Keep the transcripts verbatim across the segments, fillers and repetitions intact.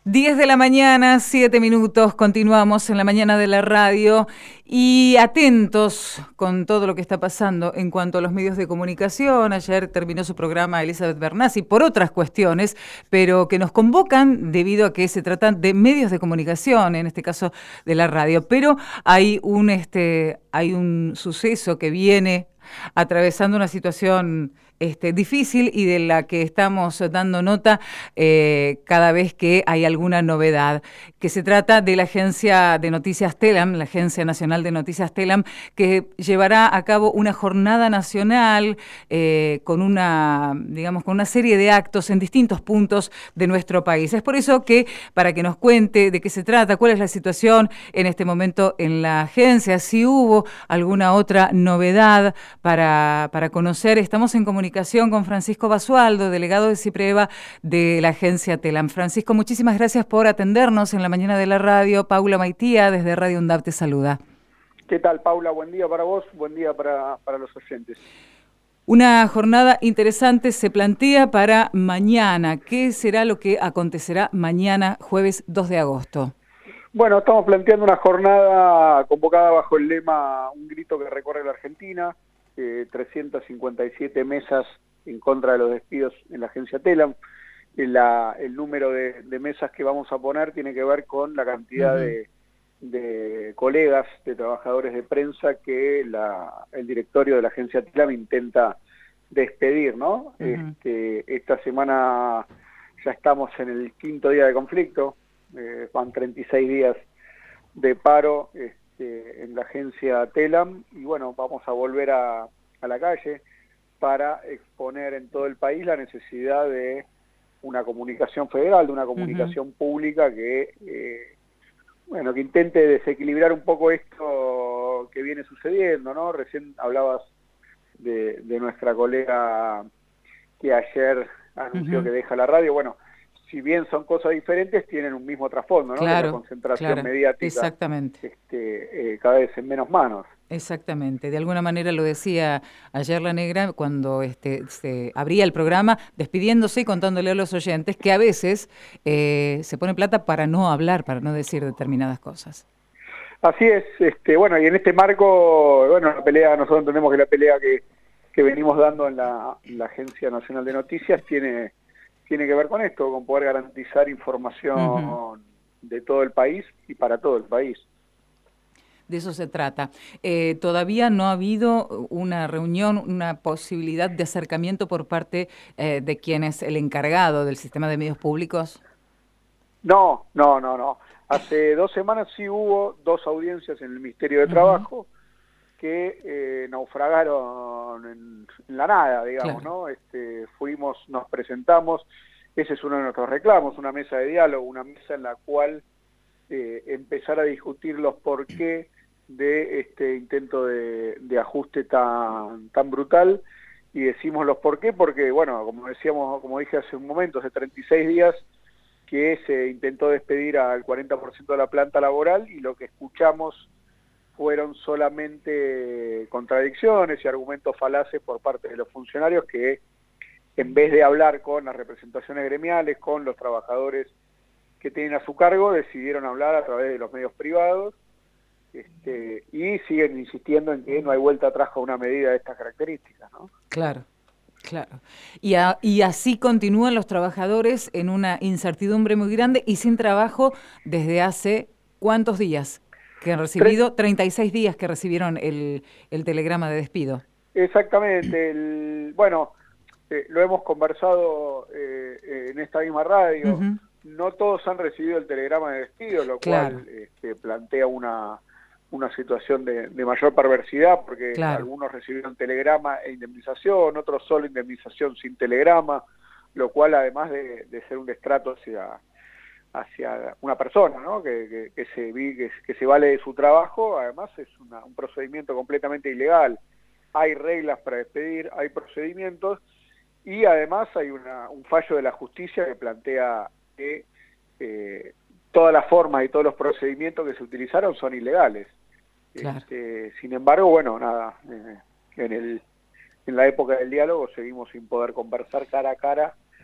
diez de la mañana, siete minutos, continuamos en la mañana de la radio y atentos con todo lo que está pasando en cuanto a los medios de comunicación. Ayer terminó su programa Elizabeth Bernassi por otras cuestiones, pero que nos convocan debido a que se tratan de medios de comunicación, en este caso de la radio. Pero hay un, este, hay un suceso que viene atravesando una situación Este, difícil y de la que estamos dando nota eh, cada vez que hay alguna novedad, que se trata de la agencia de noticias Telam, la Agencia Nacional de Noticias Telam, que llevará a cabo una jornada nacional eh, con una, digamos, con una serie de actos en distintos puntos de nuestro país. Es por eso que, para que nos cuente de qué se trata, cuál es la situación en este momento en la agencia, si hubo alguna otra novedad para, para conocer, estamos en comunicación con Francisco Basualdo, delegado de CIPREVA de la agencia Telam. Francisco, muchísimas gracias por atendernos en la mañana de la radio. Paula Maitía, desde Radio UNDAP, te saluda. ¿Qué tal, Paula? Buen día para vos, buen día para, para los oyentes. Una jornada interesante se plantea para mañana. ¿Qué será lo que acontecerá mañana, jueves dos de agosto? Bueno, estamos planteando una jornada convocada bajo el lema Un grito que recorre la Argentina, eh, trescientas cincuenta y siete mesas en contra de los despidos en la agencia Telam. La, el número de, de mesas que vamos a poner tiene que ver con la cantidad uh-huh. de, de colegas, de trabajadores de prensa que la, el directorio de la agencia Telam intenta despedir, ¿no? Uh-huh. Este, esta semana ya estamos en el quinto día de conflicto, eh, van treinta y seis días de paro este, en la agencia Telam, y bueno, vamos a volver a, a la calle para exponer en todo el país la necesidad de una comunicación federal, de una comunicación uh-huh. pública que, eh, bueno, que intente desequilibrar un poco esto que viene sucediendo, ¿no? Recién hablabas de, de nuestra colega que ayer anunció uh-huh. que deja la radio. Bueno, si bien son cosas diferentes, tienen un mismo trasfondo, ¿no? Claro, la concentración claro, mediática exactamente. Este, eh, cada vez en menos manos. Exactamente, de alguna manera lo decía ayer la Negra cuando este, se abría el programa, despidiéndose y contándole a los oyentes que a veces eh, se pone plata para no hablar, para no decir determinadas cosas. Así es, este, bueno, y en este marco, bueno, la pelea, nosotros entendemos que la pelea que, que venimos dando en la, en la Agencia Nacional de Noticias tiene, tiene que ver con esto, con poder garantizar información uh-huh. de todo el país y para todo el país. De eso se trata. Eh, ¿Todavía no ha habido una reunión, una posibilidad de acercamiento por parte eh, de quien es el encargado del sistema de medios públicos? No, no, no, no. Hace dos semanas sí hubo dos audiencias en el Ministerio de Trabajo uh-huh. que eh, naufragaron en, en la nada, digamos, claro. ¿no? Este, fuimos, nos presentamos, ese es uno de nuestros reclamos, una mesa de diálogo, una mesa en la cual eh, empezar a discutir los por qué de este intento de, de ajuste tan, tan brutal, y decimos los por qué, porque, bueno, como decíamos, como dije hace un momento, hace treinta y seis días que se intentó despedir al cuarenta por ciento de la planta laboral, y lo que escuchamos fueron solamente contradicciones y argumentos falaces por parte de los funcionarios que, en vez de hablar con las representaciones gremiales, con los trabajadores que tienen a su cargo, decidieron hablar a través de los medios privados. Este, y siguen insistiendo en que no hay vuelta atrás con una medida de estas características, ¿no? Claro, claro. Y, a, y así continúan los trabajadores en una incertidumbre muy grande y sin trabajo desde hace ¿cuántos días? Que han recibido, treinta y seis días que recibieron el, el telegrama de despido. Exactamente. El, bueno, eh, lo hemos conversado eh, en esta misma radio. Uh-huh. No todos han recibido el telegrama de despido, lo claro. cual este, plantea una... una situación de, de mayor perversidad, porque claro. algunos recibieron telegrama e indemnización, otros solo indemnización sin telegrama, lo cual además de, de ser un destrato hacia, hacia una persona, ¿no? que, que, que, se, que, que se vale de su trabajo, además es una, un procedimiento completamente ilegal. Hay reglas para despedir, hay procedimientos, y además hay una, un fallo de la justicia que plantea que eh, todas las formas y todos los procedimientos que se utilizaron son ilegales. Claro. Este, sin embargo, bueno, nada, eh, en, el, en la época del diálogo seguimos sin poder conversar cara a cara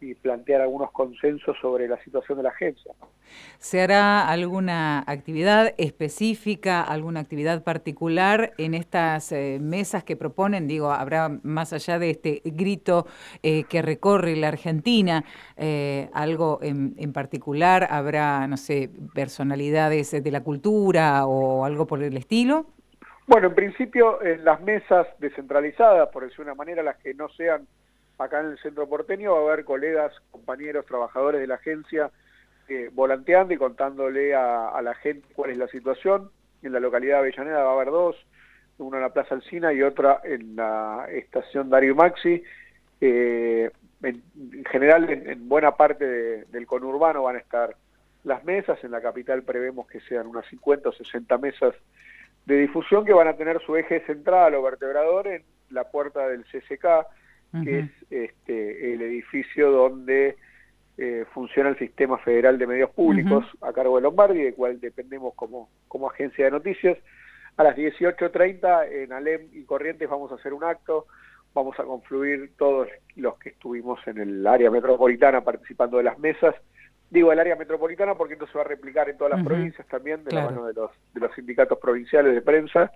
y plantear algunos consensos sobre la situación de la agencia. ¿Se hará alguna actividad específica, alguna actividad particular en estas eh, mesas que proponen? Digo, habrá, más allá de este grito eh, que recorre la Argentina, eh, algo en, en particular, habrá, no sé, personalidades de la cultura o algo por el estilo. Bueno, en principio en las mesas descentralizadas, por decir una manera, las que no sean acá en el centro porteño, va a haber colegas, compañeros, trabajadores de la agencia eh, volanteando y contándole a, a la gente cuál es la situación. En la localidad de Avellaneda va a haber dos, una en la Plaza Alsina y otra en la estación Darío Maxi. Eh, en, en general, en, en buena parte de, del conurbano van a estar las mesas. En la capital prevemos que sean unas cincuenta o sesenta mesas de difusión que van a tener su eje central o vertebrador en la puerta del C C K, uh-huh. que es este, el edificio donde eh, funciona el Sistema Federal de Medios Públicos, uh-huh. a cargo de Lombardi, de cual dependemos como, como agencia de noticias. A las dieciocho treinta en Alem y Corrientes vamos a hacer un acto, vamos a confluir todos los que estuvimos en el área metropolitana participando de las mesas. Digo el área metropolitana porque esto se va a replicar en todas las uh-huh. provincias también, de claro. la mano de los, de los sindicatos provinciales de prensa.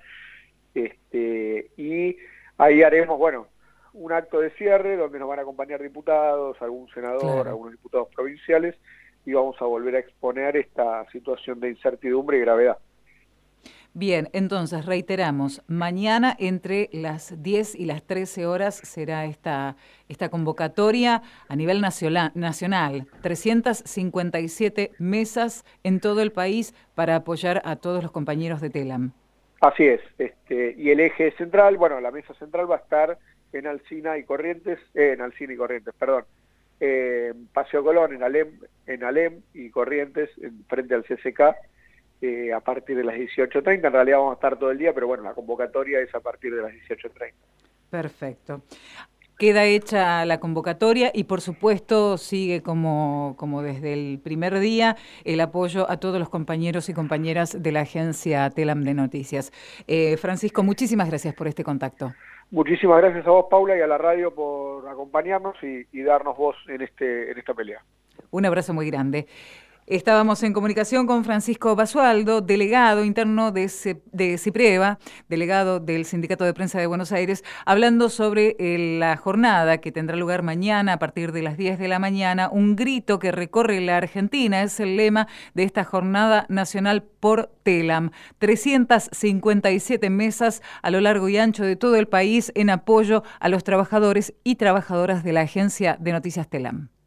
Este, y ahí haremos, bueno, un acto de cierre donde nos van a acompañar diputados, algún senador, claro. algunos diputados provinciales, y vamos a volver a exponer esta situación de incertidumbre y gravedad. Bien, entonces reiteramos, mañana entre las diez y las trece horas será esta, esta convocatoria a nivel nacional, nacional, trescientas cincuenta y siete mesas en todo el país para apoyar a todos los compañeros de TELAM. Así es, este, y el eje central, bueno, la mesa central va a estar en Alsina y Corrientes, eh, en Alsina y Corrientes, perdón, eh, Paseo Colón, en Alem, en Alem y Corrientes, en, frente al C C K, Eh, a partir de las dieciocho treinta. En realidad vamos a estar todo el día, pero bueno, la convocatoria es a partir de las dieciocho treinta. Perfecto. Queda hecha la convocatoria y por supuesto sigue como, como desde el primer día el apoyo a todos los compañeros y compañeras de la agencia TELAM de Noticias. Eh, Francisco, muchísimas gracias por este contacto. Muchísimas gracias a vos, Paula, y a la radio por acompañarnos y, y darnos voz en, este, en esta pelea. Un abrazo muy grande. Estábamos en comunicación con Francisco Basualdo, delegado interno de, C de CIPREVA, delegado del Sindicato de Prensa de Buenos Aires, hablando sobre eh, la jornada que tendrá lugar mañana a partir de las diez de la mañana, un grito que recorre la Argentina, es el lema de esta jornada nacional por TELAM. trescientas cincuenta y siete mesas a lo largo y ancho de todo el país en apoyo a los trabajadores y trabajadoras de la agencia de noticias TELAM.